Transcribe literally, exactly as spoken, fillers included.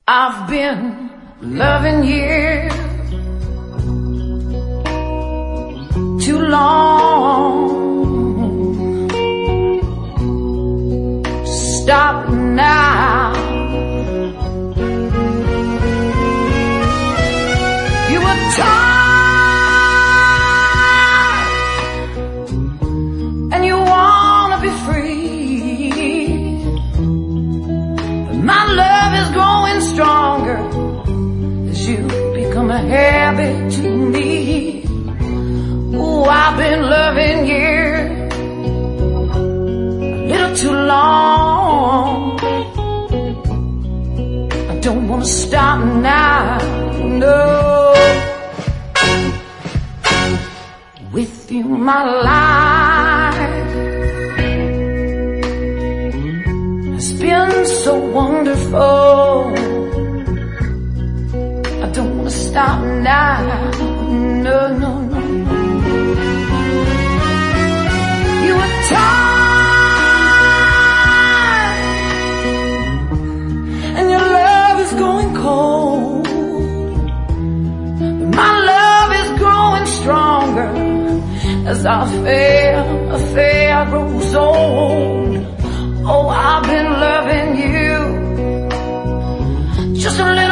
I've been loving you too long. Stop now. You were tired and you wanna be free, but my love is growing stronger as you become a habit to me. Ooh, I've been loving you a little too long. I don't wanna stop now, no. With you my life has been so wonderful. I don't wanna stop now, no, no, no. You were tired and your love is going cold, but my love is growing stronger as our affair, affair grows old. Oh, I've been loving you just a little